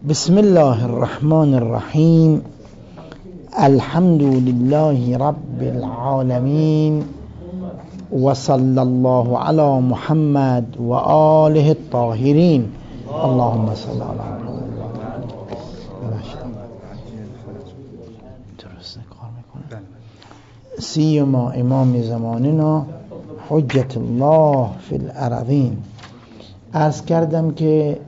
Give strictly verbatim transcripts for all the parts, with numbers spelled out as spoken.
بسم الله الرحمن الرحیم. الحمد لله رب العالمین و صلی الله علی محمد و آله الطاهرین. اللهم صل علی محمد. درسته کار میکنه. سیما امام زماننا حجت الله فی الارضین. عرض کردم که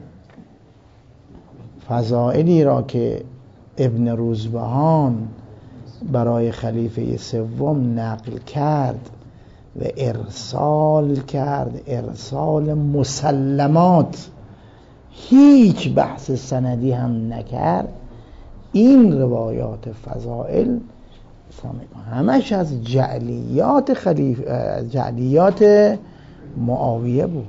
فضائلی را که ابن روزبهان برای خلیفه سوم نقل کرد و ارسال کرد، ارسال مسلمات، هیچ بحث سندی هم نکرد، این روایات فضائل همش از جعلیات خلیفه، جعلیات معاویه بود.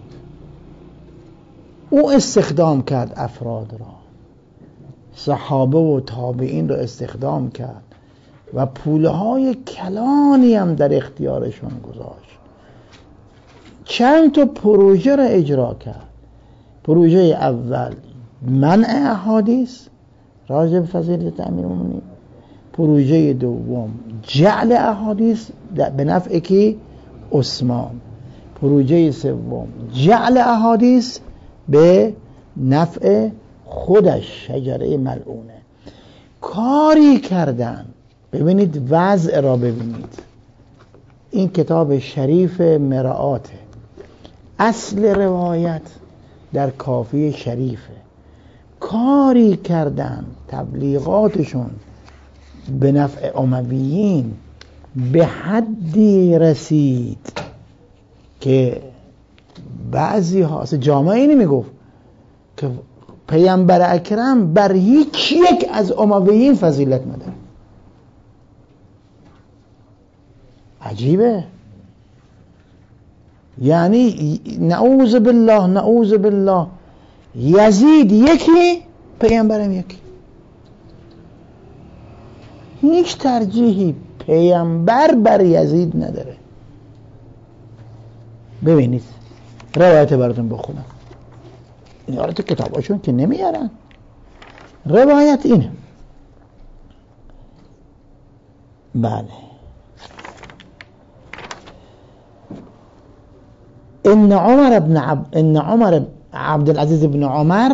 او استخدام کرد افراد را، صحابه و تابعین را استخدام کرد و پولهای کلانی هم در اختیارشون گذاشت. چند تا پروژه را اجرا کرد. پروژه اول منع احادیث راجع به فضیلت امیرالمومنین. پروژه دوم جعل احادیث به نفع کی؟ عثمان. پروژه سوم جعل احادیث به نفع خودش، شجره ملعونه. کاری کردن. ببینید وضع را ببینید. این کتاب شریف مرآته، اصل روایت در کافی شریفه. کاری کردن تبلیغاتشون به نفع امویین به حدی رسید که بعضی ها اصلا جامعه اینی میگفت که پیامبر اکرم بر هیچ یک از امویین فضیلت نداره. عجیبه. یعنی نعوذ بالله نعوذ بالله، یزید یکی، پیامبرم یکی. هیچ ترجیحی پیامبر بر یزید نداره. ببینید روایت براتون بخونم. این حالت کتاباشون که نمیارن. روایت اینه. بله. ان عمر ابن عب... ان عمر عبد العزيز بن عمر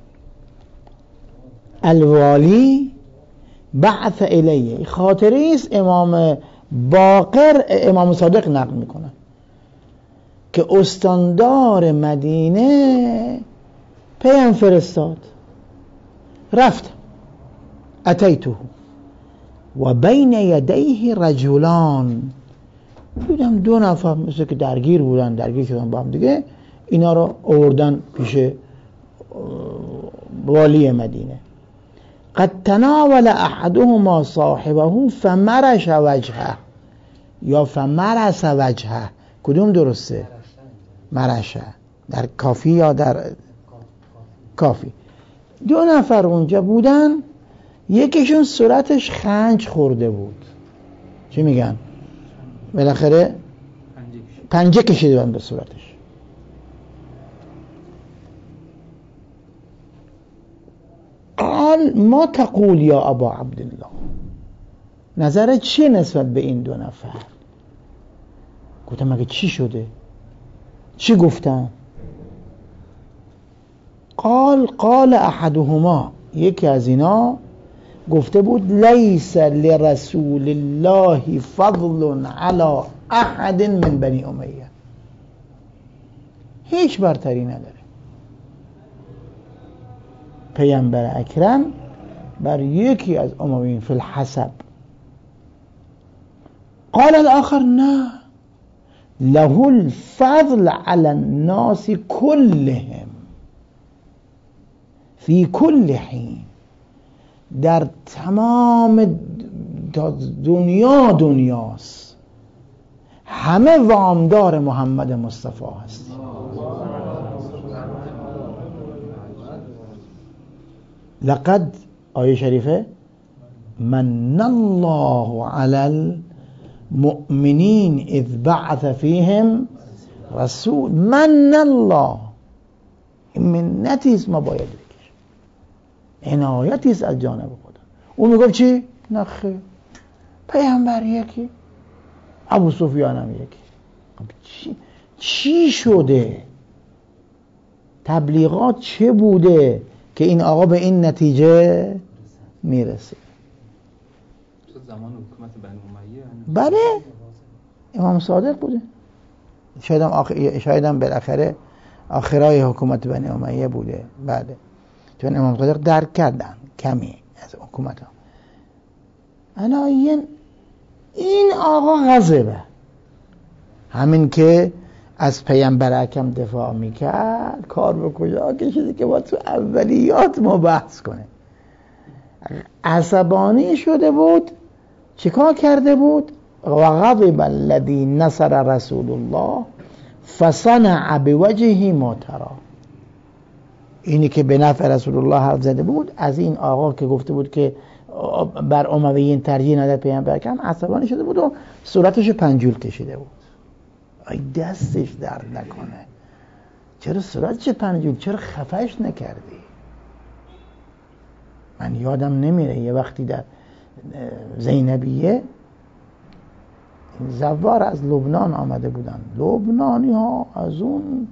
الوالی بعث الیه. خاطره است امام باقر امام صادق نقل میکنه که استاندار مدینه پیام فرستاد. رفت اتیته و بین یدیه رجلان. دیدم دو نفر مثل که درگیر بودن، درگیر شدن با هم دیگه. اینا رو آوردن پیش والی مدینه. قد تناول احدهما صاحبه فمرش وجهه یا فمرس وجهه. کدوم درسته؟ مرشه. در کافی یا در کافی. دو نفر اونجا بودن، یکیشون صورتش خنج خورده بود. چی میگن؟ بالاخره پنجه کشیده بودن به صورتش. قال ما تقول یا ابا عبدالله، نظرت چیه نسبت به این دو نفر؟ گفتم مگه چی شده؟ چی گفتن؟ قال قال احدهما، یکی از اینا گفته بود لیس لرسول الله فضل علی احد من بنی امیه. هیچ برتری نداره پیامبر اکرم بر یکی از امویین فی الحسب. قال الاخر نه، له الفضل علی الناس كلهم فی کل حین. در تمام دنیا دنیاست، همه وامدار محمد مصطفی هست. لقد آیه شریفه من الله علی المؤمنین اذ بعث فیهم رسول. من الله، این منتی است ما باید بکشیم. عنایتی است از جانب خدا. اون میگفت چی؟ نه خیر، پیامبر یکی، ابو سفیان هم یکی. چی چی شده؟ تبلیغات چه بوده که این آقا به این نتیجه میرسه؟ زمان حکومت بنی امیه. بله، امام صادق بوده. شاید هم آخر... شاید هم بالاخره آخرای حکومت بنی امیه بوده. بله، چون امام صادق درک کردن کمی از حکومت ها. الان این آقا غضبه، همین که از پیامبر اکرم دفاع میکرد کار به کجا کشیده که با تو اولیات ما بحث کنه. عصبانی شده بود، چیکار کرده بود؟ وغضب الذی نصر رسول الله فصنع بوجهه ما ترى. اینی که به نفع رسول الله حرف زده بود، از این آقا که گفته بود که بر امویین ترجیح نده پیامبر اکرم، عصبانی شده بود و صورتش پنجول کشیده بود. ای دستش درد نکنه، چرا صورتش پنجول، چرا خفش نکردی؟ من یادم نمیره یه وقتی در زینبیه زوار از لبنان آمده بودن. لبنانی ها از اون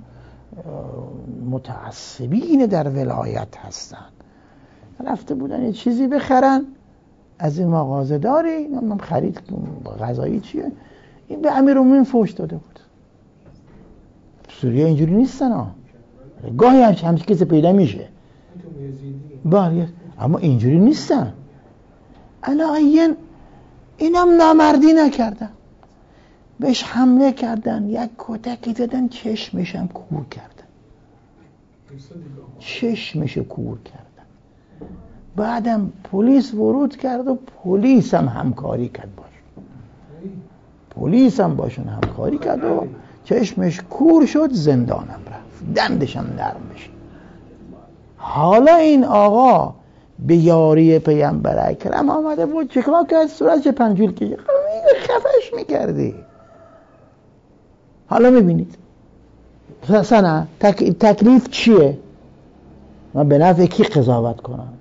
متعصبین در ولایت هستن. رفته بودن یه چیزی بخرن از این مغازه داری، نمیدونم خرید غذایی چیه، این به امیرالمومنین فحش داده بود. سوریه اینجوری نیستن ها، گاهی همچه همچه کسی پیدا میشه، بله، اما اینجوری نیستن. الان اینم نامردی نکردن، بهش حمله کردن، یک کتکی دادن، چشمشم کور کردن، چشمش کور کردن. بعدم پلیس ورود کرد و پلیس هم همکاری کرد باش پلیس هم باشون همکاری کرد و چشمش کور شد، زندانم رفت، دندشم نرم بشید. حالا این آقا به یاری پیامبر اکرم آمده بود، چیکار کرد؟ صورتش پنجول کشید، خفش میکردی. حالا میبینید سنه تک... تکلیف چیه؟ من به نفع کی قضاوت کنم؟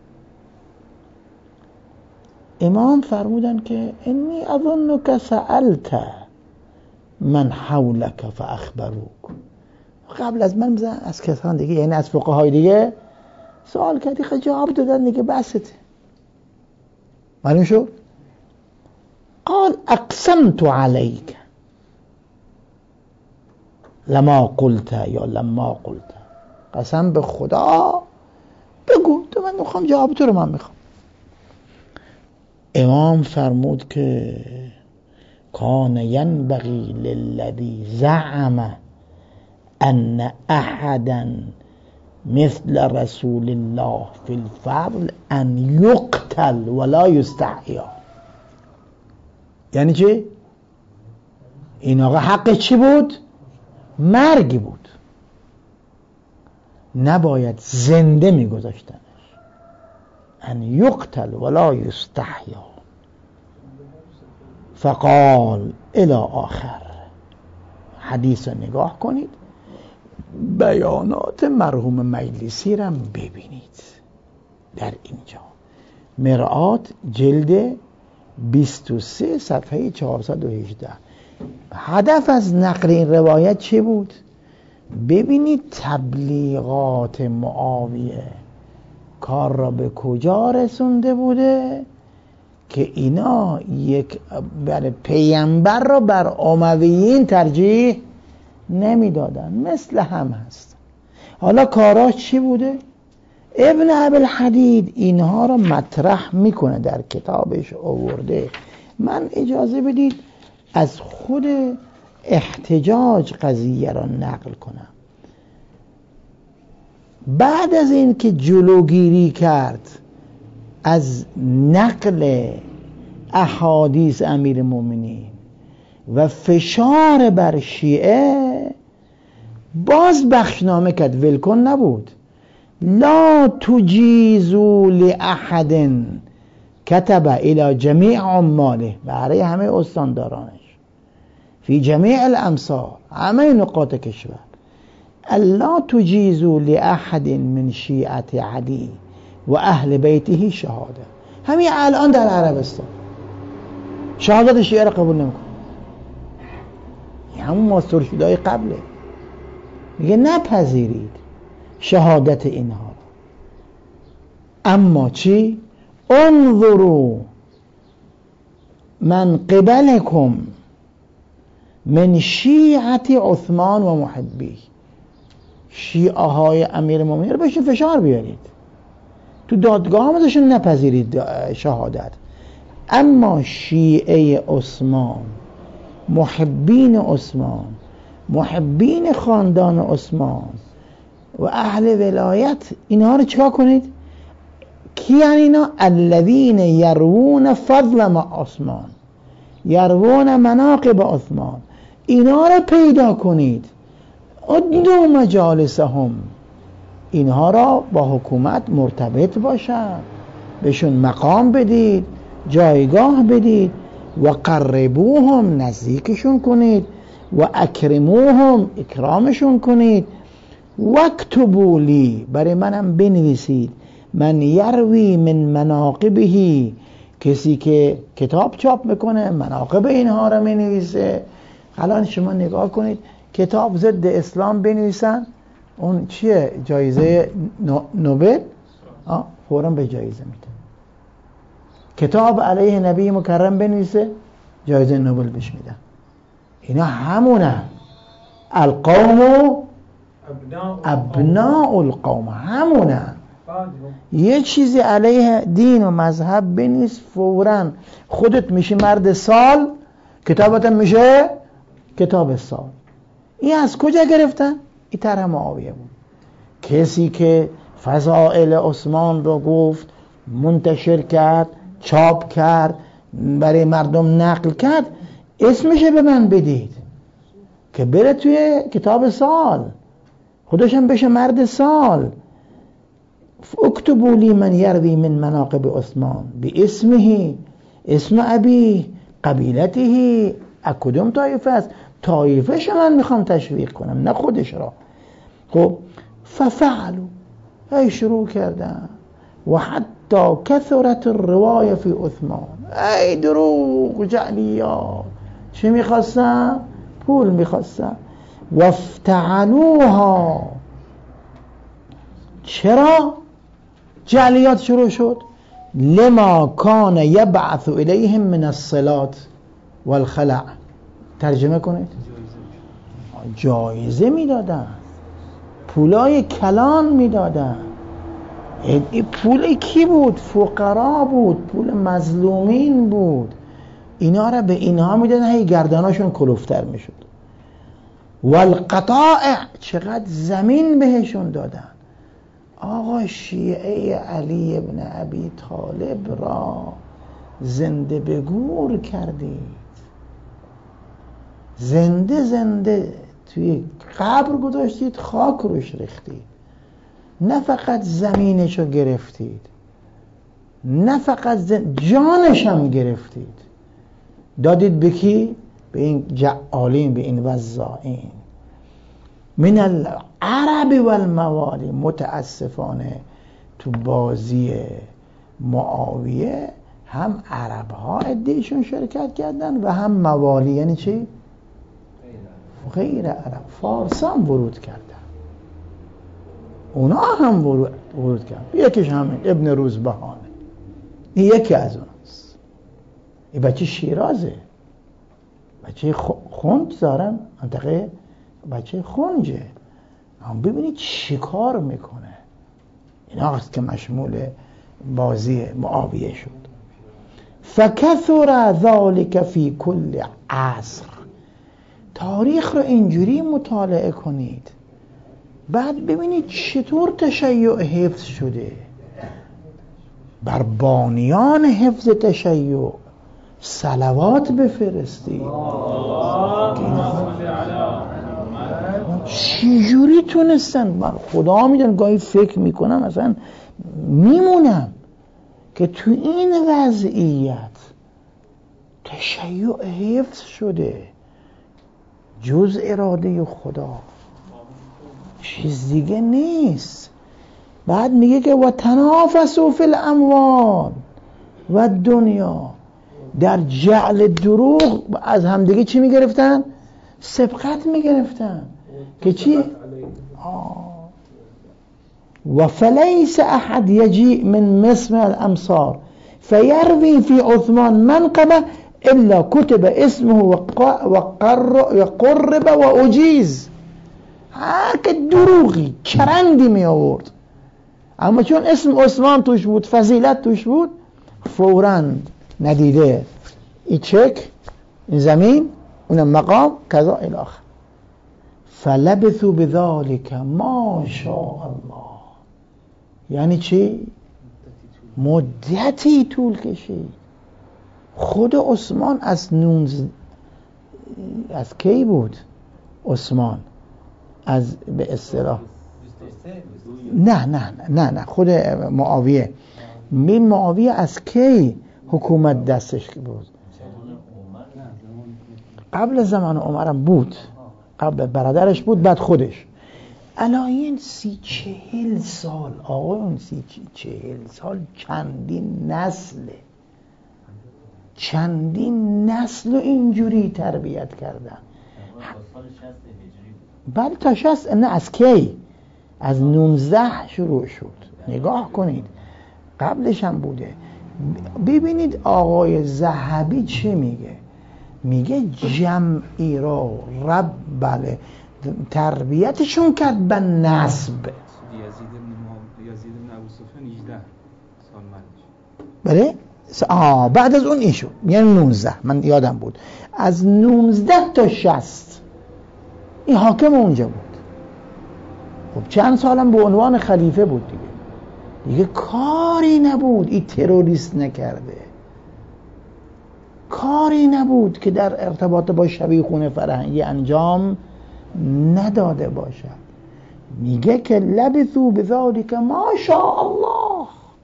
امام فرمودن که انی اظنک سألت من حولک فاخبروک. قبل از من بزن از کسان دیگه، یعنی از فقهای دیگه سوال کردی، خیلی جواب دادن دیگه، بسته. معلوم شد؟ قال اقسمت علیک لما قلت یا لما قلت. قسم به خدا بگو، تو من میخوام جواب تو رو من میخوام. امام فرمود که کان ینبغی للذی زعم ان احدا مثل رسول الله فی الفضل ان یقتل ولا یستحیا. یعنی چی؟ این آقا حق چی بود؟ مرگی بود، نباید زنده میگذاشتنش. ان یقتل ولا یستحیا. فقال الی آخر. حدیث رو نگاه کنید، بیانات مرحوم مجلسی رو ببینید در اینجا. مرآت جلد بیست و سه صفحه چهارصد و هجده. هدف از نقل این روایت چه بود؟ ببینید تبلیغات معاویه کار را به کجا رسونده بوده که اینا یک بر پیامبر را بر امویین ترجیح نمیدادن، مثل هم هست. حالا کاراش چی بوده؟ ابن ابوالحدید اینها را مطرح میکنه، در کتابش آورده. من اجازه بدید از خود احتجاج قضیه را نقل کنم. بعد از این که جلوگیری کرد از نقل احادیث امیر المؤمنین و فشار بر شیعه، باز بخشنامه کرد، ولکن نبود. لا تجیزوا لأحد کتب الى جمیع عماله، برای همه استاندارانش فی جمیع الامصار، همه نقاط کشور. لا تجیزوا لأحد من شیعة علی و اهل بیته شهاده. همین الان در عربستان شهادت شیعه را قبول نمیکنه، همون ماسترشدهای قبله. میگه نپذیرید شهادت اینها. اما چی؟ انظروا من قبلکم من شیعت عثمان و محبی. شیعه های امیر المؤمنین رو بهشون فشار بیارید، تو دادگاه هم ازشون نپذیرید شهادت. اما شیعه عثمان، محبین عثمان، محبین خاندان عثمان و اهل ولایت، اینها رو چیکار کنید؟ کی یعنی اینا؟ الذین یروون فضل ما عثمان، یروون مناقب عثمان، اینا رو پیدا کنید. ادعوا مجالسهم، اینها را با حکومت مرتبط باشن، بهشون مقام بدید، جایگاه بدید. و قربوهم، نزدیکشون کنید. و اکرموهم، اکرامشون کنید. واکتبوا لی، برای منم بنویسید. من یروی من مناقبه، کسی که کتاب چاپ میکنه مناقب اینها رو مینویسه. الان شما نگاه کنید کتاب ضد اسلام بنویسن، اون چیه؟ جایزه نوبل، فوراً به جایزه میده. کتاب علیه نبی مکرم بنویسه، جایزه نوبل بهش میدن. اینا همونه. القوم ابناء القوم، همونه. یه چیزی علیه دین و مذهب بنویس، فوراً خودت میشی مرد سال، کتابت میشه کتاب سال. این از کجا گرفتن؟ این طرح معاویه بود. کسی که فضائل عثمان رو گفت، منتشر کرد، چاپ کرد، برای مردم نقل کرد، اسمشه به من بدید که بره توی کتاب سال، خودشم بشه مرد سال. اکتبوا لی من یروی من مناقب عثمان به اسمه، اسم ابی، قبیلته، اکدوم طایفه است، طایفهش من میخوام تشویق کنم، نه خودش را. خب ففعلوا، ای شروع کردن. و حتی کثرت الروایه فی عثمان، ای دروغ جعلیات. چی میخواستن؟ پول میخواستن. و افتعلوها، چرا جعلیات شروع شد؟ لما کان یبعث الیهم من الصلات والخلع. ترجمه کنید. جایزه میدادن، پولای کلان میدادن. این پول کی بود؟ فقرا بود، پول مظلومین بود. اینا را به اینها میدادن، هی گردناشون کلوفتر میشد. والقطائع، چقدر زمین بهشون دادن. آقا شیعه علی ابن ابی طالب را زنده به گور کردید، زنده زنده توی قبر گذاشتید، خاک روش ریختید. نه فقط زمینشو گرفتید، نه فقط زن... جانش هم گرفتید. دادید به کی؟ به این جعالین، به این وزائین. من العرب والموالی. متاسفانه تو بازی معاویه هم عرب ها عدهشون شرکت کردن و هم موالی. یعنی چی؟ غیر عرب، فارسان ورود کردن، اونا هم ورود, ورود کردن. یکیش همین ابن روزبهانه، این یکی از اوناست. این بچه شیرازه، بچه خنج زارن، منطقه بچه خنجه. هم ببینید چی کار میکنه. این هست که مشمول بازی معاویه شد. فکثر ذالک فی کل عصر. تاریخ رو اینجوری مطالعه کنید، بعد ببینید چطور تشیع حفظ شده. بر بانیان حفظ تشیع صلوات بفرستید. چجوری تونستن؟ من خدا میدن گاهی فکر میکنم اصلا میمونم که تو این وضعیت تشیع حفظ شده. جز اراده خدا، چیز دیگه نیست. بعد میگه که و تنافسوا فی الاموال و دنیا، در جعل دروغ از همدیگه چی میگرفتن؟ سبقت میگرفتن که چی؟ آه. و فلیس احد یجیء من مثل الامصار فیروی فی عثمان منقبه الا کتب اسمه و قرب و اجیز. هر که دروغی چرندی می آورد، اما چون اسم عثمان توش بود، فضیلت توش بود، فوراً ندیده این چک، این زمین، اون مقام، کذا الاخر. فلبثوا بذلك ما شاء الله. یعنی چی؟ مدتی طول کشید. خود عثمان از نونز از کی بود؟ عثمان از به اصطلاح نه نه نه نه خود معاویه. می معاویه از کی حکومت دستش بود؟ قبل زمان عمرم بود، قبل برادرش بود، بعد خودش. الان سی چهل سال آقایون، سی چهل سال چندین نسله، چندین نسل رو اینجوری تربیت کردن. بله تا شصت، نه از کی؟ از نوزده شروع شد. نگاه کنید قبلش هم بوده. ببینید آقای ذهبی چه میگه؟ میگه جمعی را رب بله تربیتشون کرد به نسب. یزید بن یزید بن ابو سفیان هجده سال مرگش. بله؟ آه بعد از اون ایشون یعنی نوزده، من یادم بود از نوزده تا شصت این حاکم اونجا بود. خب چند سالم به عنوان خلیفه بود دیگه. دیگه کاری نبود این تروریست نکرده، کاری نبود که در ارتباط با شبیخون فرهنگی انجام نداده باشد. میگه که لبثوا بذلک ما شاء الله.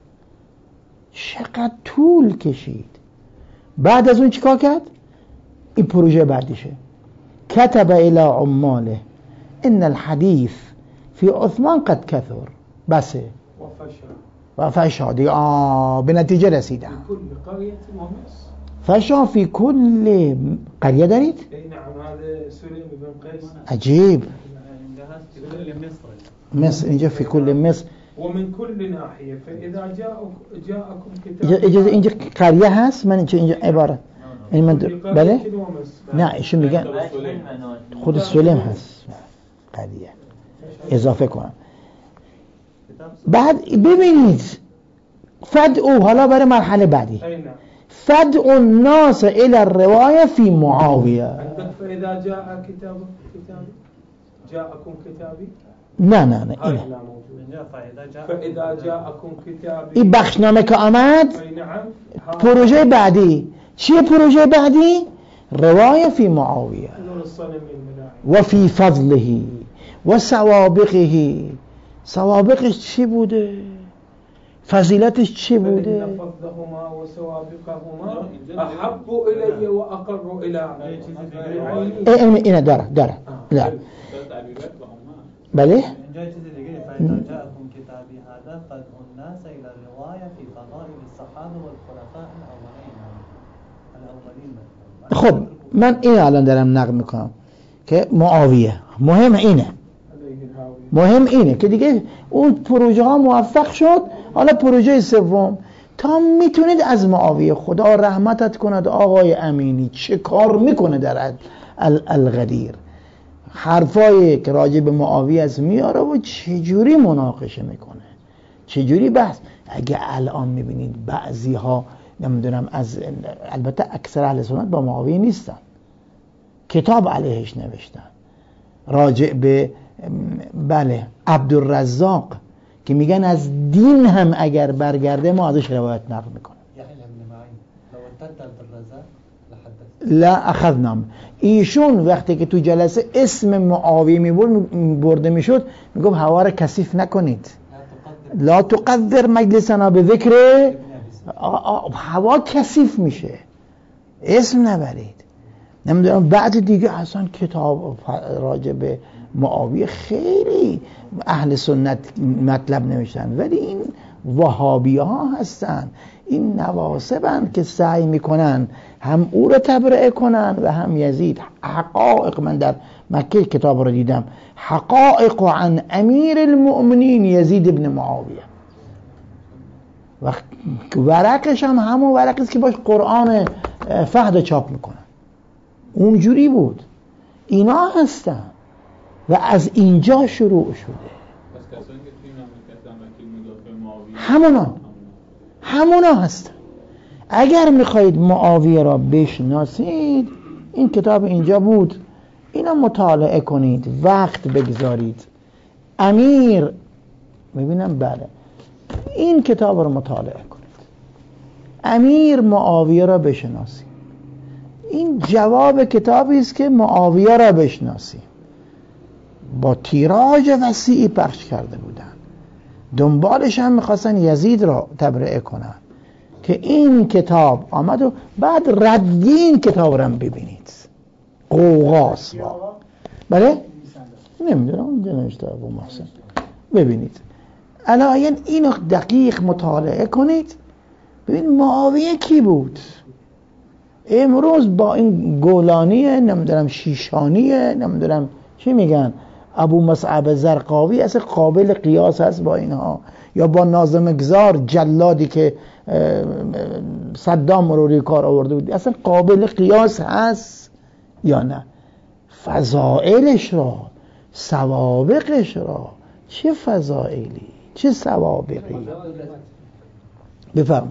چقدر طول کشید. بعد از اون چیکار کرد؟ این پروژه بعدیشه. کتب الی عماله ان الحدیث فی عثمان قد کثر. بسه و فشا دیگه آه به نتیجه رسیدم. فشا فی کل قریه دارید؟ نعم هذا سلیم بن قیس. عجیب. مصر اینجا فی کل مصر ومن كل ناحية فإذا جاء جاءكم كتاب. اینجا اینجا قریه هست، من اینجا اینجا عباره این من بله نه ایشون میگن خود سلیم هست قریه اضافه کنم. بعد ببینید فدعو، حالا برای مرحله بعدی فدعو الناس الى الروايه في معاويه. فإذا جاء كتاب كتابي جاءكم كتابي نه نه نه اینه فإذا جاءكم كتابي این بخشنامه که آمد پروژه بعدی چیه؟ پروژه بعدی روایه فی معاویه و فی فضله و سوابقه. سوابقش چی بوده؟ فضیلتش چی بوده؟ فإن فضلهما و سوابقهما احب الی و اقر الی. اینه داره داره لا بله اینجا چیزی دیگه فإذا جاءكم كتابي هذا فادعوا الناس إلى الرواية في فضائل الصحابة والخلفاء الأولين الأولين. خب من این الان دارم نقل میکنم که معاویه مهم اینه، مهم اینه که دیگه اون پروژه ها موفق شد. حالا پروژه سوم تا میتونید از معاویه، خدا رحمتت کند آقای امینی چه کار میکنه در الغدیر، حرفایی که راجع به معاویه از میاره و چجوری مناقشه میکنه، چجوری بحث. اگه الان میبینید بعضی ها نمیدونم از، البته اکثر اهل سنت با معاویه نیستن، کتاب علیهش نوشتن راجع به بله عبدالرزاق که میگن از دین هم اگر برگرده ما ازش روایت نقل میکنه. لا اخذنا. ایشون وقتی که تو جلسه اسم معاویه میبرد برده میشد میگفت هوا را کثیف نکنید، لا تقدر مجلسنا به ذکر، هوا کثیف میشه، اسم نبرید. نمیدونم بعد دیگه اصلا کتاب راجع به معاویه خیلی اهل سنت مطلب نوشتن، ولی این وهابی ها هستن، این نواصبن که سعی میکنن هم او رو تبرئه کنن و هم یزید. حقائق، من در مکه کتاب رو دیدم، حقائق عن امیر المؤمنین یزید ابن معاویه، و ورقش هم همون ورقی است که باش قرآن فهد چاپ میکنن، اونجوری بود. اینا هستن و از اینجا شروع شده. همونا همونا هستن. اگر میخواهید معاویه را بشناسید، این کتاب اینجا بود، اینا مطالعه کنید، وقت بگذارید. امیر میبینم بله، این کتاب رو مطالعه کنید، امیر معاویه را بشناسید. این جواب کتابی است که معاویه را بشناسید. با تیراژ وسیعی پخش کرده بودن، دنبالش هم میخواستن یزید را تبرئه کنن، که این کتاب آمد و بعد ردی این کتاب را هم ببینید. قوقاس با بله نمیدونم اونجا نوشته ابو محسن، ببینید الان اینو دقیق مطالعه کنید، ببین معاویه کی بود. امروز با این گولانیه، نمیدونم شیشانیه، نمیدونم چی میگن، ابو مصعب زرقاوی، اصلا قابل قیاس هست با اینها؟ یا با ناظم گزار جلادی که صدام رو روی کار آورده بود، اصلا قابل قیاس هست یا نه؟ فضائلش را، سوابقش را، چه فضائلی چه سوابقی. بفرمایید.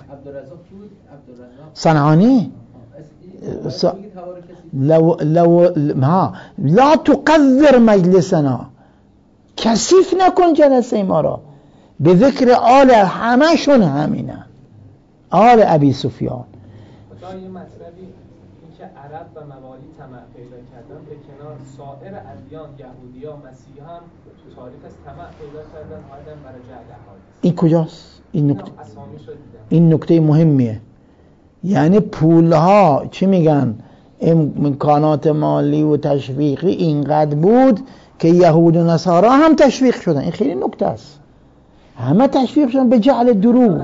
صنعانی س... لو لو ها لا تقذر مجلسنا، کثیف نکن جلسه ما را، به ذکر آل، همشون همینه، آل ابی سفیان. خدا یه مطلبی این که عرب و موالی طمع پیدا کردن، به کنار سایر ادیان، یهودی ها، مسیحی هم تو تاریخ از طمع پیدا کردن، حالا برای جهل حادث. این کجاست؟ این نکته این نکته مهمیه. یعنی پولها چی میگن، امکانات مالی و تشویقی اینقدر بود که یهود و نصارا هم تشویق شدن. این خیلی نکته است، همه تشویق شدن به جعل دروغ.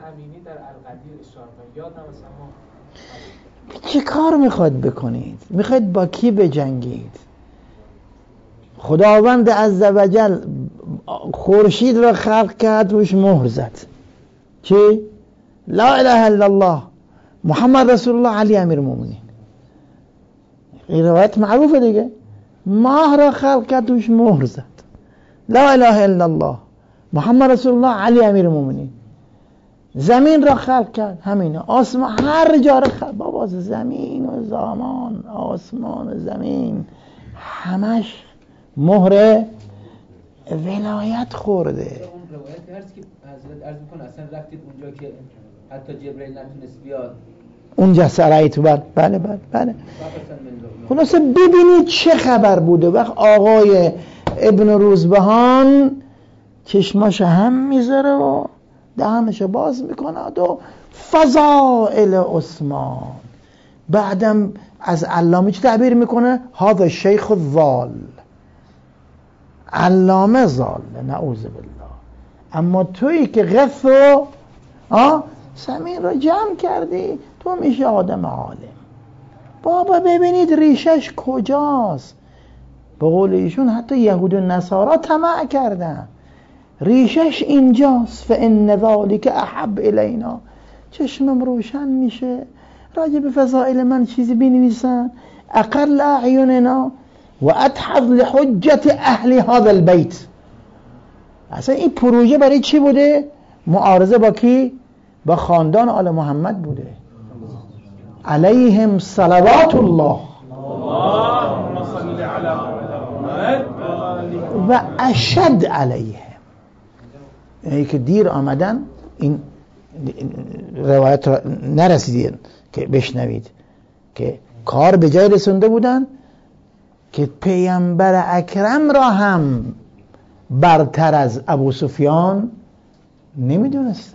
چه کار میخواد بکنید؟ میخواید با کی بجنگید؟ خداوند عزوجل خورشید را خلق کرد، روش مهر زد، چی؟ لا اله الا الله محمد رسول الله علی امیر المؤمنین. این روایت معروفه دیگه. ماه را خلق کرد، روش مهر زد، لا اله الا الله محمد رسول الله علی امیر المؤمنین. زمین را خلق کرد، همینه. آسمان، هر جا را خلق، بابا زمین و زمان، آسمان و زمین، همش مهر ولایت خورده. اون روایت هست که حضرت عرض میکنه اصلا رفتید اونجا که حتی جبرئیل نتونست بیاد اونجا سرایی تو بله بله بله بله. خلاصه ببینید چه خبر بوده. وقت آقای ابن روزبهان چشماش هم میذاره و دهنشو باز میکنه و فضائل عثمان، بعدم از علامه چه تعبیر میکنه؟ هذا الشیخ الضال، علامه ضال، نعوذ بالله. اما تویی که غف و زمین را جمع کردی، تو میشه آدم عالم. بابا ببینید ریشش کجاست. به قول ایشون حتی یهود و نصارا طمع کردن، ریشش اینجاست. فان ذلک احب الینا، چشمم روشن میشه، راجع به فضائل من چیزی بنویسن، اقل اعیننا و اتحض لحجت اهل هذا البیت. اصلا این پروژه برای چی بوده؟ معارضه با کی؟ با خاندان آل محمد بوده، علیهم صلوات الله اللهم صل علی محمد و اشد علیهم. یعنی که دیر آمدن، این روایت را نرسیدین که بشنوید که کار به جای رسونده بودن که پیامبر اکرم را هم برتر از ابو سفیان نمیدونستن.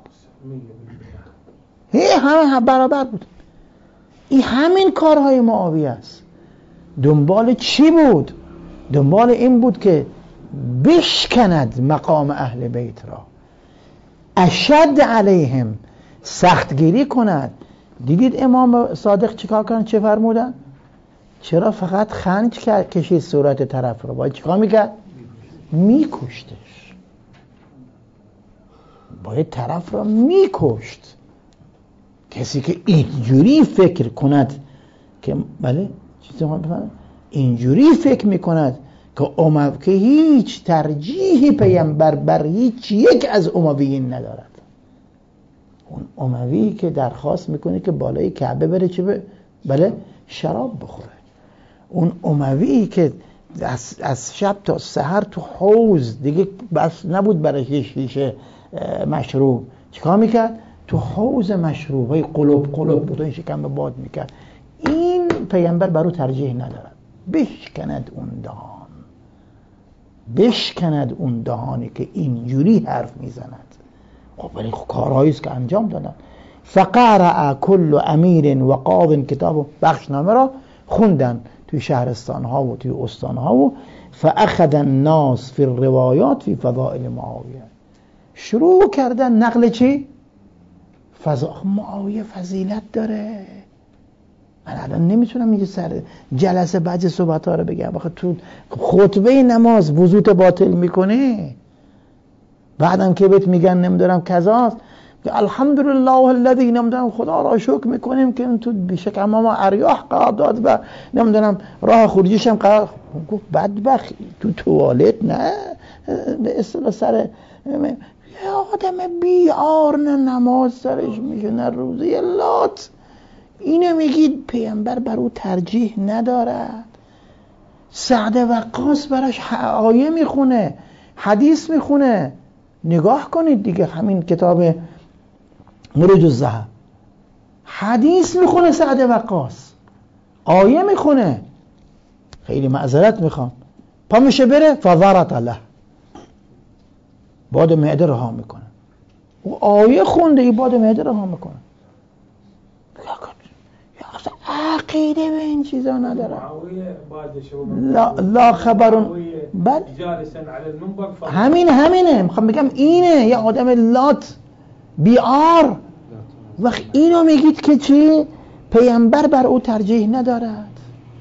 هی همه برابر بود. این همین کارهای معاویه است. دنبال چی بود؟ دنبال این بود که بشکند مقام اهل بیت را، اشد علیهم، سختگیری کند. دیدید امام صادق چیکار کردن؟ چه فرمودن؟ چرا فقط خنج کشید صورت طرف رو؟ باید چیکار میکرد؟ میکشتش. باید طرف رو میکشت. کسی که اینجوری فکر کند که بله چیزی ما بفهمم اینجوری فکر میکند که امو که هیچ ترجیحی پیامبر بر هیچ یک از امویین ندارد. اون اموی که درخواست میکنه که بالای کعبه بره چه ب... بله شراب بخوره. اون اموی که از, از شب تا سحر تو حوض دیگه بس نبود برای شیشه مشروب، چیکار میکرد؟ تو حوض مشروب های قلوب قلوب بود و این شکم به باد میکرد. این پیامبر برای ترجیح ندارد. بشکند اون دهان، بشکند اون دهانی که اینجوری حرف میزند. خب ولی کارهاییست که انجام دادن. فقرأ کل امیر و قاض کتاب، بخشنامه را خوندن توی شهرستان ها و توی استان ها و فاخذ الناس فی الروایات فی فضائل معاویه، شروع کردن نقل چی؟ فضا... معاویه فضیلت داره. من الان نمیتونم اینجا سر جلسه بعد صحبت ها رو بگم. بخاطر تو خطبه نماز وضوط باطل میکنه، بعدم که بهت میگن نمیدونم کذاست، الحمدلله الذی، نمیدونم خدا را شکر میکنیم که تو بیشک امام اریاح قرار داد و نمیدونم راه خروجیش هم قرار. گفت بدبخت تو توالت نه به اصطلاح سر یه آدم بیار نه نماز سرش میشه نه روزه لات. اینو میگید پیامبر بر او ترجیح ندارد. سعد وقاص براش آیه میخونه، حدیث میخونه. نگاه کنید دیگه همین کتاب مروج الذهب حدیث میخونه سعد وقاص، آیه میخونه. خیلی معذرت میخوام، پا میشه بره فضارت الله، باد معده رها میکنه. او آیه خونده ای باد معده رها میکنه. عقیده به این چیزا نداره. لا, لا خبرون بل همین همینه میخوام بگم اینه. یه آدم لات بیار وقت اینو میگید که چی؟ پیامبر بر او ترجیح ندارد.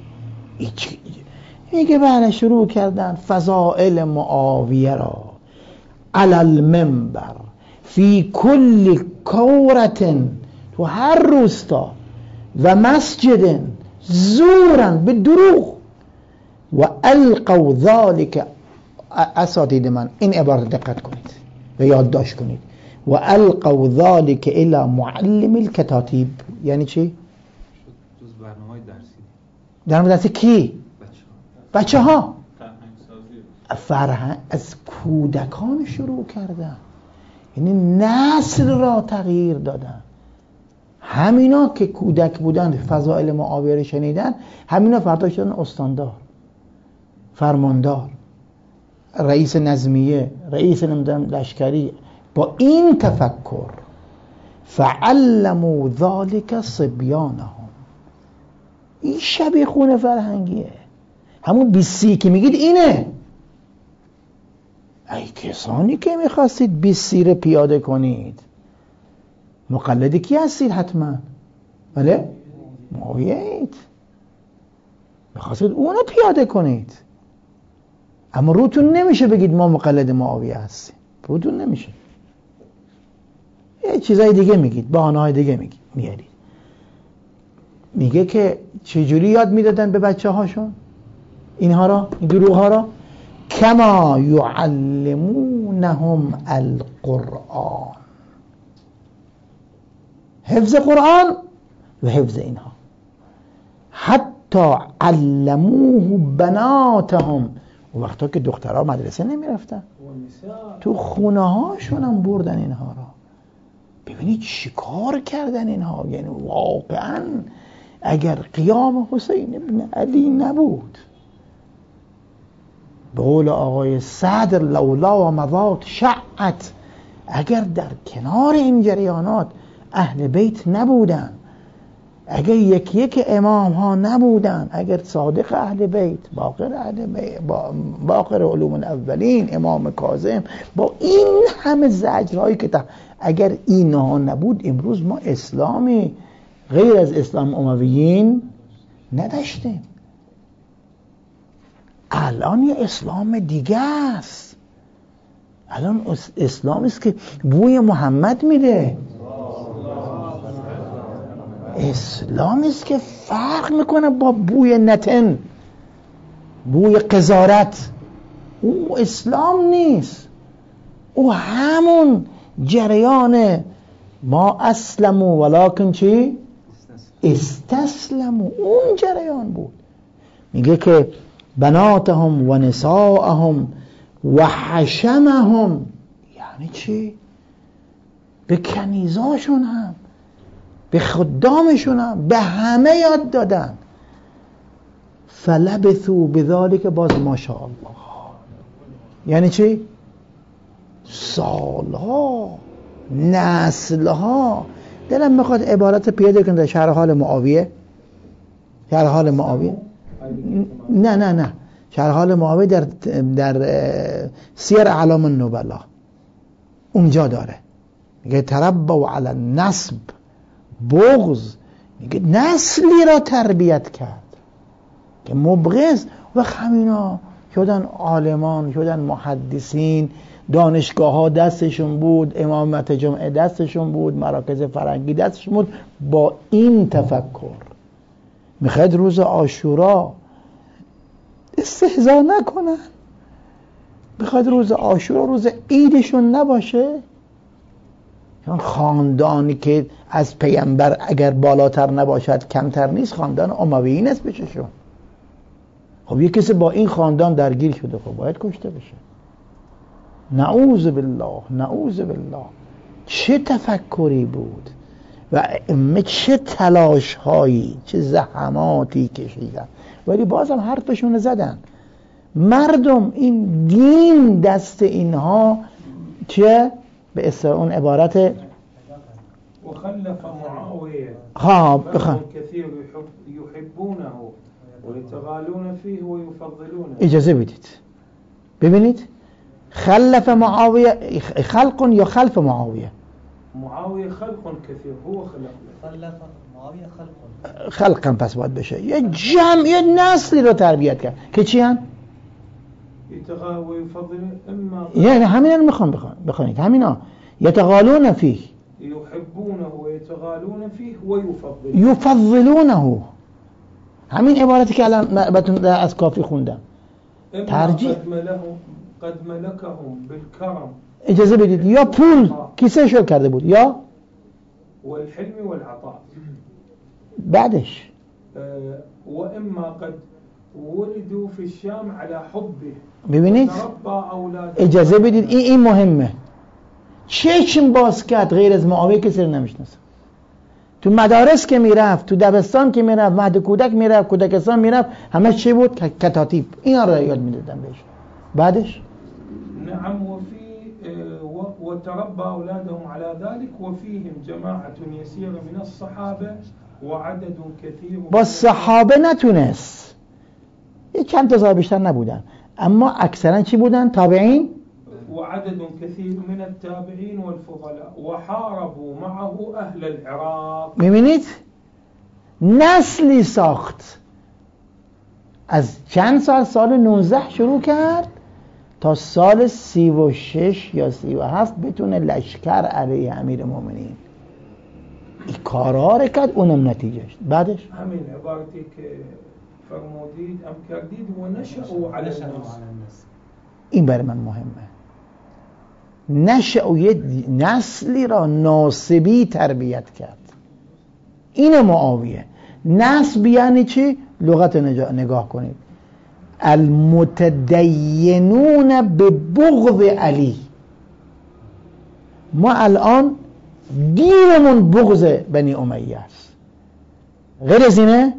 میگه بله شروع کردن فضائل معاویه را علی المنبر فی کل کورت، تو هر روستا و مسجد زورن به دروغ و القوا ذالک. اساتید من این عبارت دقت کنید و یادداشت کنید. و القوا ذالک الی معلم الکتاتیب. یعنی چی؟ جز برنامه‌های درسی. برنامه درسی کی؟ بچه ها. فرهنگ سازی. فرهنگ از کودکان شروع کردن، یعنی نسل را تغییر دادن. همینا که کودک بودن فضائل معاویه رو شنیدن، همینا فردا شدن استاندار، فرماندار، رئیس نظمیه، رئیس نمیدونم لشکری. با این تفکر فعلموا ذالک صبیانهم. این شبیه خونه فرهنگیه. همون بیستی که میگید اینه. ای کسانی که میخواستید بیستی رو پیاده کنید، مقلد کی هستید؟ حتما بله معاویه اید، میخواستید اونو پیاده کنید. اما روتون نمیشه بگید ما مقلد معاویه هستیم، روتون نمیشه. یه چیزای دیگه میگید، بهانه‌های دیگه میگید میارید. میگه که چجوری یاد میدادن به بچه هاشون اینها را، این دروغ ها را؟ کما یعلمونهم القرآن، حفظ قرآن و حفظ اینها. حتی علموه بناتهم، و وقتا که دخترها مدرسه نمی رفتن تو خونه هاشون هم بردن اینها را. ببینید چیکار کردن اینها. یعنی واقعا اگر قیام حسین ابن علی نبود، به قول آقای سعد لولا و مضات شعت، اگر در کنار این جریانات اهل بیت نبودن، اگر یکی یک امام ها نبودن، اگر صادق اهل بیت، باقر اهل بیت، باقر علوم الاولین، امام کاظم، با این همه زجرهایی که تا اگر اینها نبود امروز ما اسلامی غیر از اسلام امویین نداشتیم. الان یه اسلام دیگه است، الان اسلامی است که بوی محمد میده، اسلامی است که فرق میکنه با بوی نتن، بوی قذارت. او اسلام نیست، او همون جریان ما اسلموا ولکن چی؟ استسلموا، اون جریان بود. میگه که بناتهم و نساءهم و حشمهم، یعنی چی؟ به کنیزاشون هم، به خدامشون هم، به همه یاد دادن. فلبثوا بذلک، باز ماشاءالله، یعنی چی؟ سالها، نسلها. دلم میخواد عبارت پیاده کنم در شرح حال معاویه، شرح حال معاویه نه نه نه شرح حال معاویه در در سیر اعلام النبلا اونجا داره، میگه تربوا علی النسب، بغض، میگه نسلی را تربیت کرد که مبغض. و همینا شدن عالمان، شدن محدثین، دانشگاه ها دستشون بود، امامت جمعه دستشون بود، مراکز فرنگی دستشون بود. با این تفکر میخواد روز عاشورا استهزا نکنن، میخواد روز عاشورا روز عیدشون نباشه. چون خاندانی که از پیامبر اگر بالاتر نباشد کمتر نیست، خاندان امویین است بچشون. خب یک کسی با این خاندان درگیر شده، خب باید کشته بشه. نعوذ بالله، نعوذ بالله. چه تفکری بود و ائمه چه تلاش هایی، چه زحماتی کشیدن، ولی بازم حرفشون زدن. مردم این دین دست اینها چه به اصطلاح اون عبارت وخلف معاویه ها بخوام كثير يحبونه ويتغالون فيه ويفضلونه. اجازه بدید ببینید، خلف معاویه خلق یا خلف معاویه؟ معاویه خلق كثير، هو خلق خلف معاویه خلق خلقم پس باید بشه، یه جمع، یه نسلی رو تربیت کرد که چی هم؟ يتغال ويفضلون. اما یعنی همینا رو میخوام بخونید، همینا یتغالون فیه، يحبونه ويتغالون فيه ويفضلون، یفضلونه، همین عبارتی که الان بهتون از کافی خوندم. ترجیح قد ملهم قد ملكهم بالكرم، اجازه بدید، یا پول کیسه شو کرده بود، یا والحلم والعطاء. بعدش و اما قد ولدوا في الشام على حبه. ببینید، اجازه بدید، این این مهمه. چشم باز کرد غیر از معاویه کسی رو نمیشناسه. تو مدارس که میرفت، تو دبستان که میرفت، مهد کودک میرفت، کودکستان میرفت، همه چی بود؟ کتاتیب. اینا رو یاد میدادن بهش. بعدش نعم وفي وتربى أولادهم على ذلك وفيهم جماعة يسيرة من الصحابة وعدد كثير. با صحابه نتونست، یک چند تا صحابه بیشتر نبودن، اما اکثرا چی بودن؟ تابعین. وعدد كثير من التابعين والفضلاء وحاربوا معه أهل العراق. میبینید نسلی ساخت. از چند سال؟ سال نوزده شروع کرد تا سال سی و شش یا سی و هفت بتونه لشکر علیه امیر مومنین این کارها رو کرد، اونم نتیجهش. بعدش همین عبارتی که فرمودید ام کردید و نشأوا علی الناس، این برای من مهمه. نشأوا یه نسلی را ناسبی تربیت کرد. این معاویه. نسب یعنی چی؟ لغت نگاه کنید، المتدینون به بغض علی. ما الان دینمون بغض بنی امیه است، غیر از اینه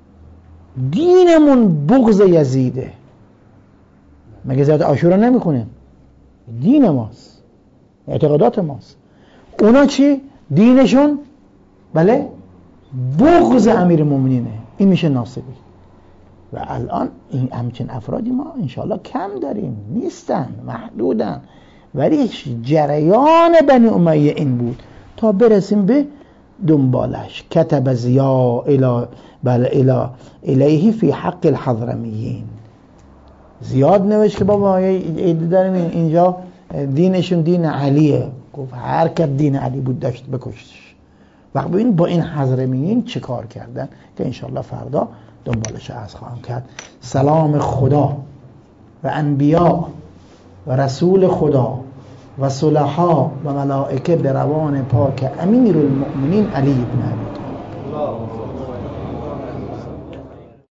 دینمون بغض یزیده. مگه زیاد عاشورا نمیخونیم؟ دین ماست، اعتقادات ماست. اونا چی؟ دینشون بله بغض امیر المؤمنینه، این میشه ناصبی. و الان این همچین افرادی ما انشاءالله کم داریم، نیستن، محدودن، ولی جریان بنی امیه این بود تا برسیم به دنبالش. کتب ضیاء الی بل الی الیه فی حق الحضرمیین. زیاد نوشت که بابا ایده داریم اینجا دینشون دین علیه. گفت هر که دین علی بود داشت بکشتش. وقت ببین با این حضرمیین چه کار کردن که انشاءالله فردا دنبالش عرض خواهم کرد. سلام خدا و انبیا و رسول خدا و صلحا و ملائکه به روان پاک امیر المؤمنین علی بن ابی طالب.